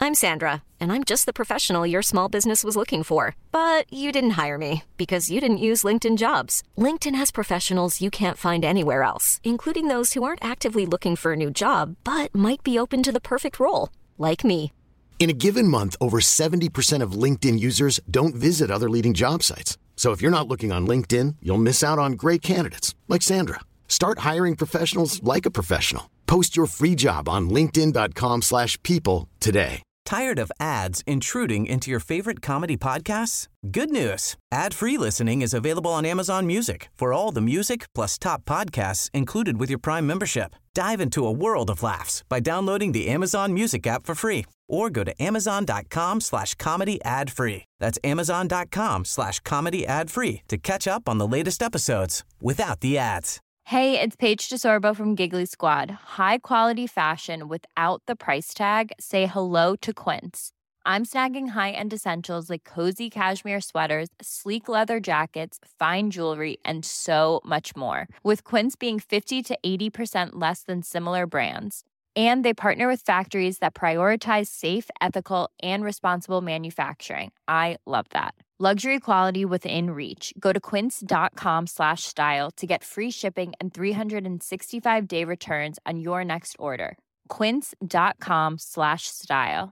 I'm Sandra, and I'm just the professional your small business was looking for. But you didn't hire me because you didn't use LinkedIn Jobs. LinkedIn has professionals you can't find anywhere else, including those who aren't actively looking for a new job, but might be open to the perfect role, like me. In a given month, over 70% of LinkedIn users don't visit other leading job sites. So if you're not looking on LinkedIn, you'll miss out on great candidates like Sandra. Start hiring professionals like a professional. Post your free job on linkedin.com/people today. Tired of ads intruding into your favorite comedy podcasts? Good news. Ad-free listening is available on Amazon Music for all the music plus top podcasts included with your Prime membership. Dive into a world of laughs by downloading the Amazon Music app for free or go to amazon.com/comedy ad-free. That's amazon.com/comedy ad-free to catch up on the latest episodes without the ads. Hey, it's Paige DeSorbo from Giggly Squad. High quality fashion without the price tag. Say hello to Quince. I'm snagging high-end essentials like cozy cashmere sweaters, sleek leather jackets, fine jewelry, and so much more. With Quince being 50 to 80% less than similar brands. And they partner with factories that prioritize safe, ethical, and responsible manufacturing. I love that. Luxury quality within reach. Go to quince.com/style to get free shipping and 365-day returns on your next order. Quince.com/style.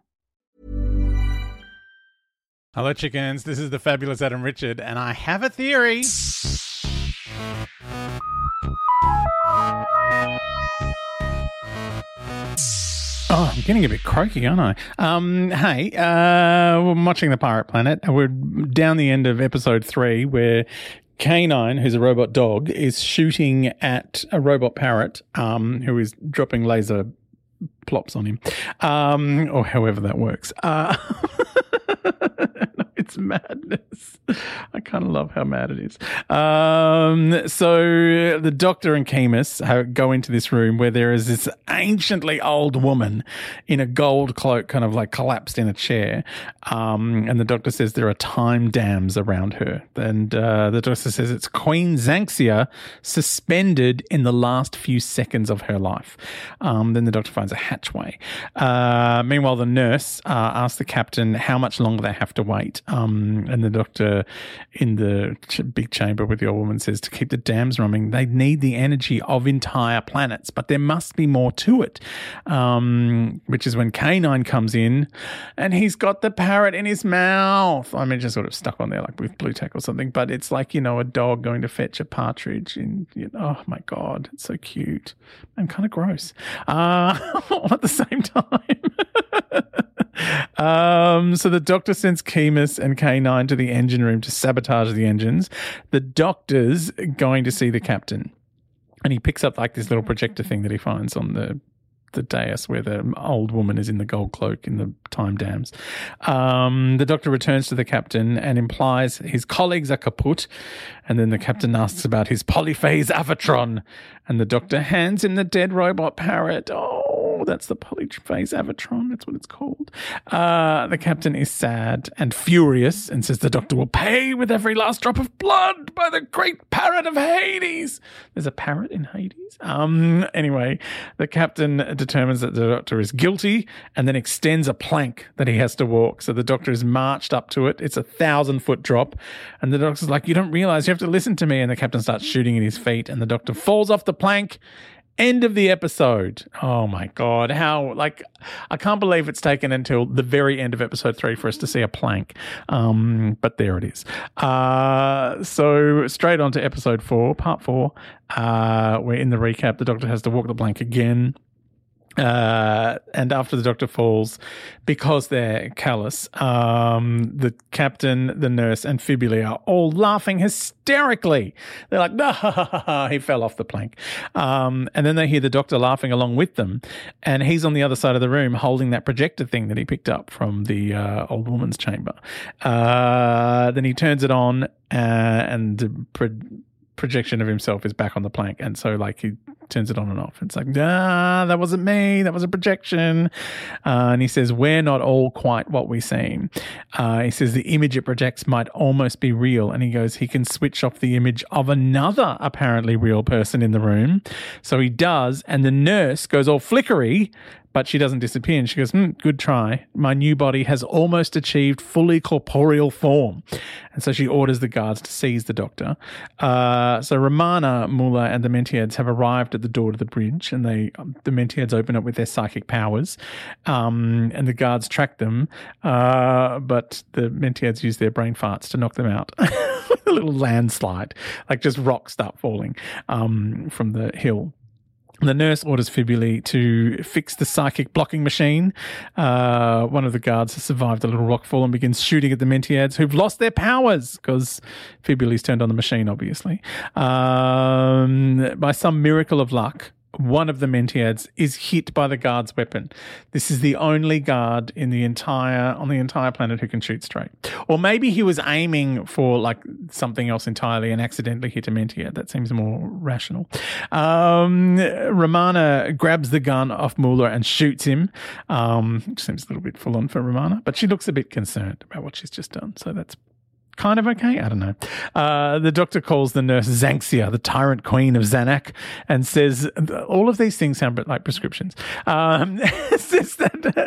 Hello, chickens. This is the fabulous Adam Richard, and I have a theory. Oh, I'm getting a bit croaky, aren't I? Hey, we're watching The Pirate Planet. We're down the end of episode 3 where K9, who's a robot dog, is shooting at a robot parrot who is dropping laser plops on him, or however that works. It's madness. I kind of love how mad it is. So the Doctor and Kemis go into this room where there is this anciently old woman in a gold cloak kind of like collapsed in a chair. And the Doctor says there are time dams around her. And the Doctor says it's Queen Xanxia suspended in the last few seconds of her life. Then the Doctor finds a hatchway. Meanwhile, the nurse asks the captain how much longer they have to wait. And the Doctor in the big chamber with the old woman says to keep the dams running, they need the energy of entire planets, but there must be more to it, which is when K9 comes in and he's got the parrot in his mouth. I mean, just sort of stuck on there like with blue tack or something, but it's like, you know, a dog going to fetch a partridge and, you know, oh my God, it's so cute and kind of gross at the same time. So the Doctor sends Kemis and K9 to the engine room to sabotage the engines. The Doctor's going to see the captain, and he picks up like this little projector thing that he finds on the dais where the old woman is in the gold cloak in the time dams. The Doctor returns to the captain and implies his colleagues are kaput, and then the captain asks about his polyphase Avatron, and the Doctor hands him the dead robot parrot. Oh, that's the polyphase Avatron. That's what it's called. The captain is sad and furious and says the Doctor will pay with every last drop of blood by the great parrot of Hades. There's a parrot in Hades? Anyway, the captain determines that the Doctor is guilty and then extends a plank that he has to walk. So the Doctor is marched up to it. It's a 1,000-foot drop. And the Doctor's like, you don't realize you have to listen to me. And the captain starts shooting at his feet and the Doctor falls off the plank. End of the episode. Oh my God. How, like, I can't believe it's taken until the very end of episode 3 for us to see a plank. But there it is. So straight on to episode 4, part 4, where in the recap, the Doctor has to walk the plank again. And after the Doctor falls, because they're callous, the captain, the nurse, and Fibula are all laughing hysterically. They're like, no, he fell off the plank. And then they hear the Doctor laughing along with them, and he's on the other side of the room holding that projector thing that he picked up from the old woman's chamber. Then he turns it on, and the projection of himself is back on the plank, and so like he turns it on and off. It's like, that wasn't me, that was a projection. And he says, we're not all quite what we've seen. He says the image it projects might almost be real, and he goes, he can switch off the image of another apparently real person in the room. So he does, and the nurse goes all flickery, but she doesn't disappear. And she goes, good try. My new body has almost achieved fully corporeal form. And so she orders the guards to seize the doctor. So Romana, Mula, and the Mentiads have arrived at the door to the bridge, and the Mentiads open up with their psychic powers, and the guards track them, but the Mentiads use their brain farts to knock them out. A little landslide, like just rocks start falling from the hill. The nurse orders Fibuli to fix the psychic blocking machine. One of the guards has survived a little rockfall and begins shooting at the Mentiads, who've lost their powers because Fibuli's turned on the machine, obviously. By some miracle of luck, one of the Mentiads is hit by the guard's weapon. This is the only guard on the entire planet who can shoot straight. Or maybe he was aiming for like something else entirely and accidentally hit a Mentiad. That seems more rational. Romana grabs the gun off Mula and shoots him. Which seems a little bit full on for Romana, but she looks a bit concerned about what she's just done. So that's kind of okay. I don't know. The doctor calls the nurse Xanxia, the tyrant queen of Zanak, and says all of these things sound like prescriptions. Says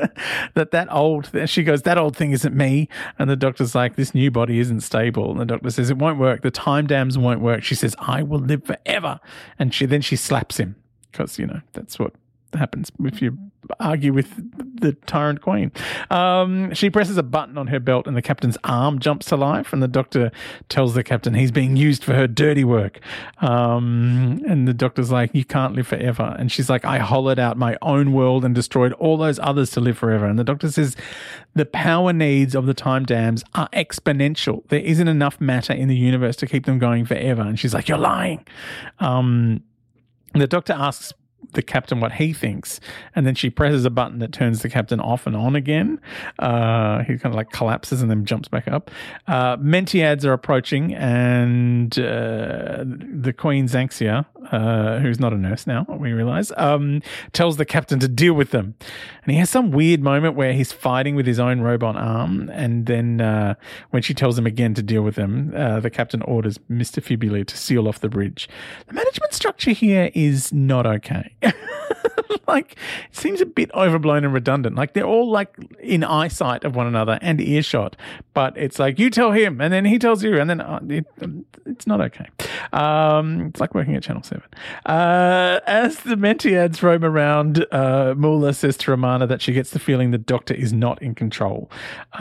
she goes, that old thing isn't me. And the doctor's like, this new body isn't stable. And the doctor says, it won't work. The time dams won't work. She says, I will live forever. And then she slaps him because, that's what happens if you argue with the tyrant queen. She presses a button on her belt and the captain's arm jumps to life, and the doctor tells the captain he's being used for her dirty work. And the doctor's like, you can't live forever. And she's like, I hollowed out my own world and destroyed all those others to live forever. And the doctor says the power needs of the time dams are exponential. There isn't enough matter in the universe to keep them going forever. And she's like, you're lying. The doctor asks the captain what he thinks, and then she presses a button that turns the captain off and on again. He kind of like collapses and then jumps back up. Mentiads are approaching, and the Queen Xanxia, who's not a nurse now, we realise, tells the captain to deal with them. And he has some weird moment where he's fighting with his own robot arm, and then when she tells him again to deal with them, the captain orders Mr. Fibuli to seal off the bridge. The management structure here is not okay. Like, it seems a bit overblown and redundant. Like, they're all like in eyesight of one another and earshot, but it's like you tell him and then he tells you, and then it's not okay. It's like working at Channel 7. As the Mentiads roam around, Mula says to Romana that she gets the feeling the doctor is not in control.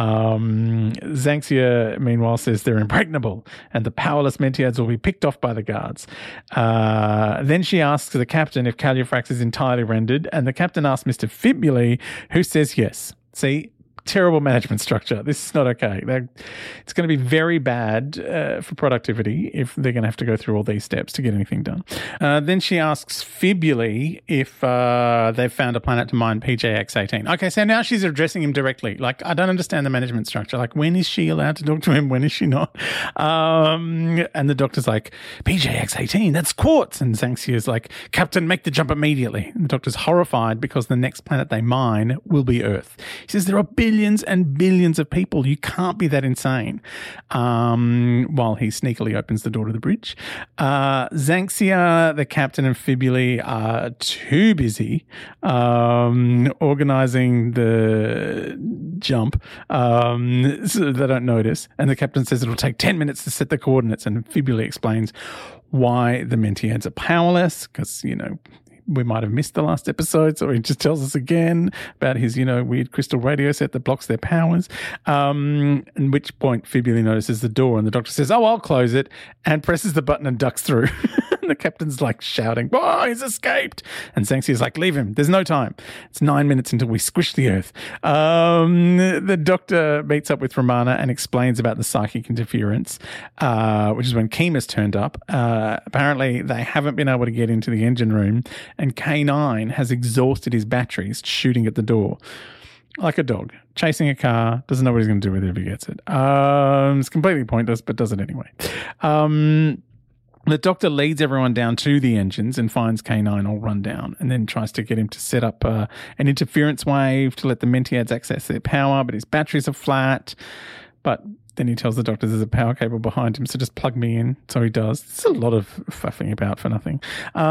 Xanxia, meanwhile, says they're impregnable and the powerless Mentiads will be picked off by the guards. Then she asks the captain if Calufrax is entirely rendered, and the captain asks Mr. Fibuli, who says yes. See, terrible management structure. This is not okay. It's going to be very bad for productivity if they're going to have to go through all these steps to get anything done. Then she asks Fibuli if they've found a planet to mine PJX-18. Okay, so now she's addressing him directly. Like, I don't understand the management structure. Like, when is she allowed to talk to him? When is she not? And the doctor's like, PJX-18, that's quartz. And Xanxia's like, Captain, make the jump immediately. And the doctor's horrified because the next planet they mine will be Earth. He says there are billions and billions of people. You can't be that insane. While he sneakily opens the door to the bridge. Xanxia, the captain, and Fibuli are too busy organizing the jump, so they don't notice. And the captain says it'll take 10 minutes to set the coordinates, and Fibuli explains why the Mentiads are powerless, because, we might have missed the last episode, so he just tells us again about his, weird crystal radio set that blocks their powers. At which point Fibuli notices the door and the doctor says, I'll close it, and presses the button and ducks through. And the captain's like shouting, he's escaped. And Xanxia's like, leave him. There's no time. It's 9 minutes until we squish the Earth. The doctor meets up with Romana and explains about the psychic interference, which is when Kemis turned up. Apparently they haven't been able to get into the engine room, and K9 has exhausted his batteries shooting at the door. Like a dog, chasing a car, doesn't know what he's going to do with it if he gets it. It's completely pointless, but does it anyway. The doctor leads everyone down to the engines and finds K9 all run down, and then tries to get him to set up an interference wave to let the Mentiads access their power, but his batteries are flat. But Then he tells the doctors there's a power cable behind him, so just plug me in. So he does. It's a lot of faffing about for nothing.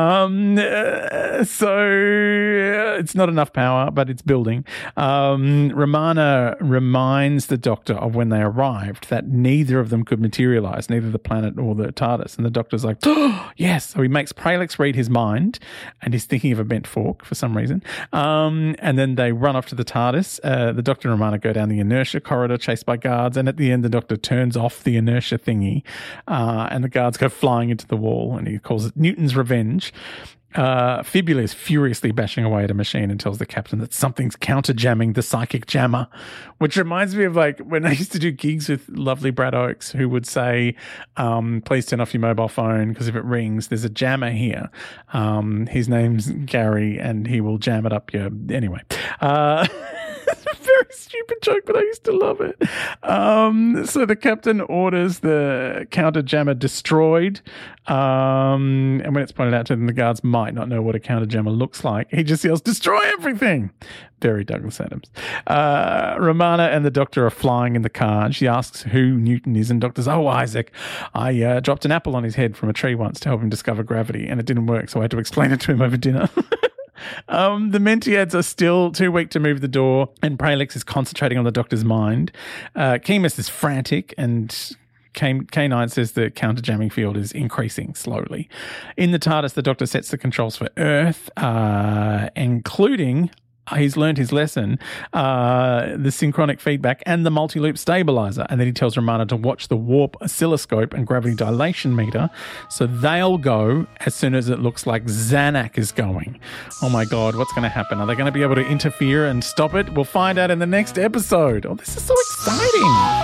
It's not enough power, but it's building. Romana reminds the doctor of when they arrived that neither of them could materialize, neither the planet or the TARDIS. And the doctor's like, oh, yes. So he makes Pralix read his mind, and he's thinking of a bent fork for some reason. And then they run off to the TARDIS. The doctor and Romana go down the inertia corridor, chased by guards. And at the end, the doctor turns off the inertia thingy, and the guards go flying into the wall, and he calls it Newton's revenge. Fibula is furiously bashing away at a machine and tells the captain that something's counter-jamming the psychic jammer, which reminds me of like when I used to do gigs with lovely Brad Oakes, who would say, please turn off your mobile phone because if it rings, there's a jammer here. His name's Gary and he will jam it up your... Anyway. It's a very stupid joke, but I used to love it. So the captain orders the counter jammer destroyed. And when it's pointed out to them, the guards might not know what a counter jammer looks like. He just yells, destroy everything. Very Douglas Adams. Romana and the doctor are flying in the car, and she asks who Newton is. And doctor's, oh, Isaac, I dropped an apple on his head from a tree once to help him discover gravity, and it didn't work, so I had to explain it to him over dinner. The Mentiads are still too weak to move the door, and Pralix is concentrating on the doctor's mind. Chemus is frantic, and K9 says the counter-jamming field is increasing slowly. In the TARDIS, the doctor sets the controls for Earth, including... he's learned his lesson, the synchronic feedback and the multi-loop stabilizer. And then he tells Romana to watch the warp oscilloscope and gravity dilation meter. So they'll go as soon as it looks like Zanuck is going. Oh my God, what's going to happen? Are they going to be able to interfere and stop it? We'll find out in the next episode. Oh, this is so exciting.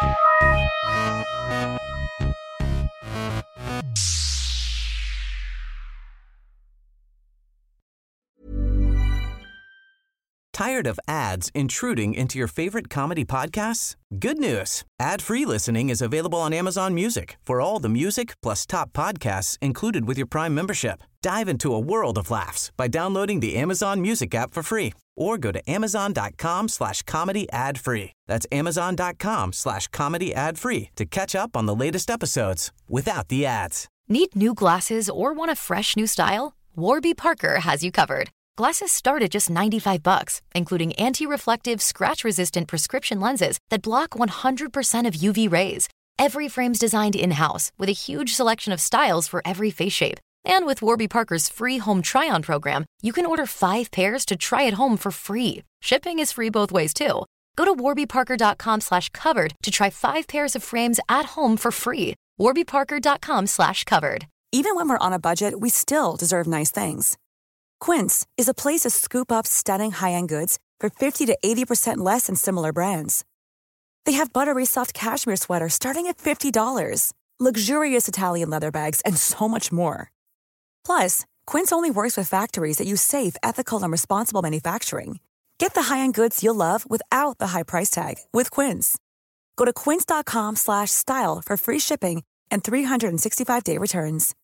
Tired of ads intruding into your favorite comedy podcasts? Good news. Ad-free listening is available on Amazon Music for all the music plus top podcasts included with your Prime membership. Dive into a world of laughs by downloading the Amazon Music app for free or go to amazon.com/comedy ad-free. That's amazon.com/comedy ad-free to catch up on the latest episodes without the ads. Need new glasses or want a fresh new style? Warby Parker has you covered. Glasses start at just $95, including anti-reflective, scratch-resistant prescription lenses that block 100% of UV rays. Every frame's designed in-house with a huge selection of styles for every face shape. And with Warby Parker's free home try-on program, you can order 5 pairs to try at home for free. Shipping is free both ways, too. Go to warbyparker.com/covered to try 5 pairs of frames at home for free. warbyparker.com/covered. Even when we're on a budget, we still deserve nice things. Quince is a place to scoop up stunning high-end goods for 50 to 80% less than similar brands. They have buttery soft cashmere sweaters starting at $50, luxurious Italian leather bags, and so much more. Plus, Quince only works with factories that use safe, ethical, and responsible manufacturing. Get the high-end goods you'll love without the high price tag with Quince. Go to quince.com/style for free shipping and 365-day returns.